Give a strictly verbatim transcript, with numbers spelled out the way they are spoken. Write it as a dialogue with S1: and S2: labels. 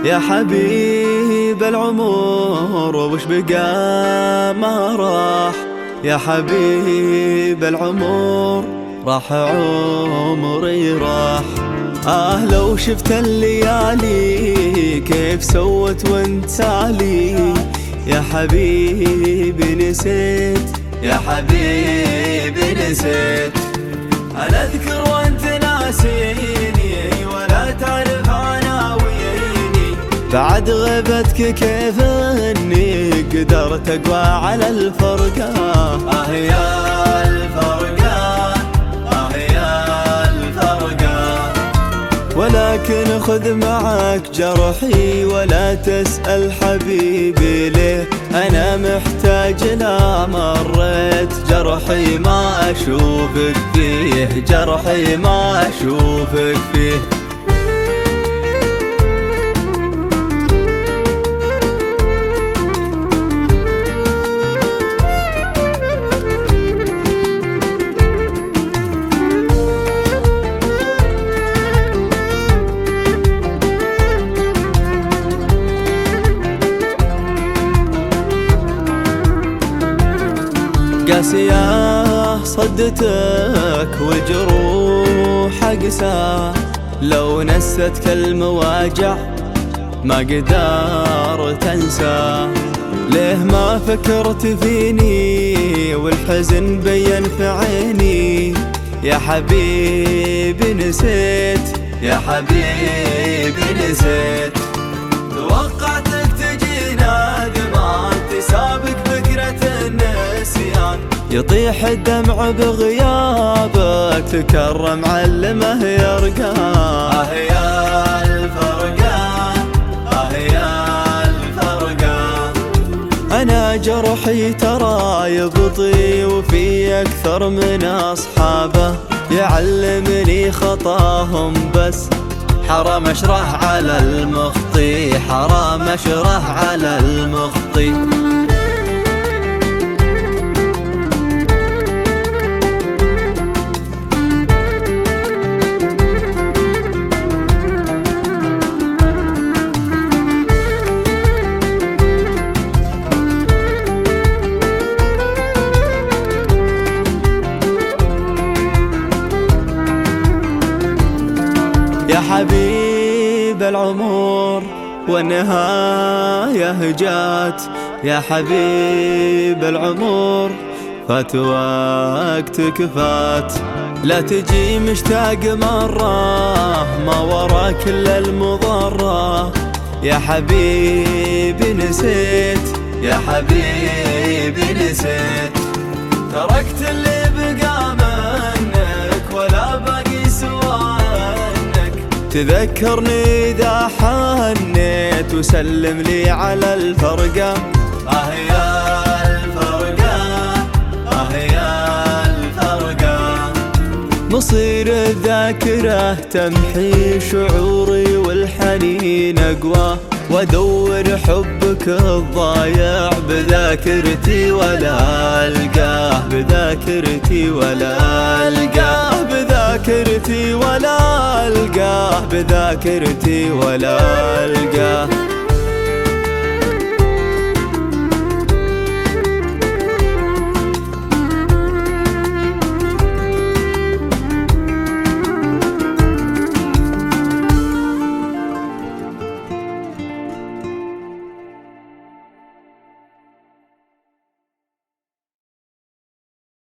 S1: يا حبيب العمر وش بقى ما راح، يا حبيب العمر راح عمري راح. آه لو شفت الليالي كيف سوت وانت سالي، يا حبيبي نسيت، يا حبيبي نسيت. أنا أذكر وانت ناسيني ولا تعرف عناويني، بعد غيبتك كيف اني قدرت اقوى على الفرقة. آه يا الفرقة، آه يا الفرقة. ولكن خذ معك جرحي ولا تسأل حبيبي ليه، أنا محتاج لا مريت جرحي ما أشوفك فيه، جرحي ما أشوفك فيه. قاسية صدتك والجروح أقسى، لو نستك المواجع ما قدرت أنسى. ليه ما فكرت فيني والحزن بين في عيني، يا حبيبي نسيت، يا حبيبي نسيت. توقعتك تجي نادمان تسابق فكرة النسيان، يطيح الدمع بغيابك تكرم علمه يرقى. آه يا الفرقة، آه يا الفرقة. أنا جرحي ترى يبطي وفي أكثر من أصحابه، يعلمني خطاهم بس حرام أشرح على المخطي، حرام أشرح على المخطي. يا حبيب العمر والنهاية جات، يا حبيب العمر فات وقتك فات. لا تجي مشتاق مرة ما ورا كل المضرة، يا حبيبي نسيت، يا حبيبي نسيت. تركت اللي بقى منك ولا باقي سوى، تذكرني إذا حنيت وسلم لي على الفرقة. آه يا الفرقة، آه يا الفرقة. مصير الذاكرة تمحي شعوري والحنين أقوى، وأدور حبك الضايع بذاكرتي ولا ألقاه، بذاكرتي ولا ألقاه، بذاكرتي ولا ألقاه، بذاكرتي ولا ألقاه.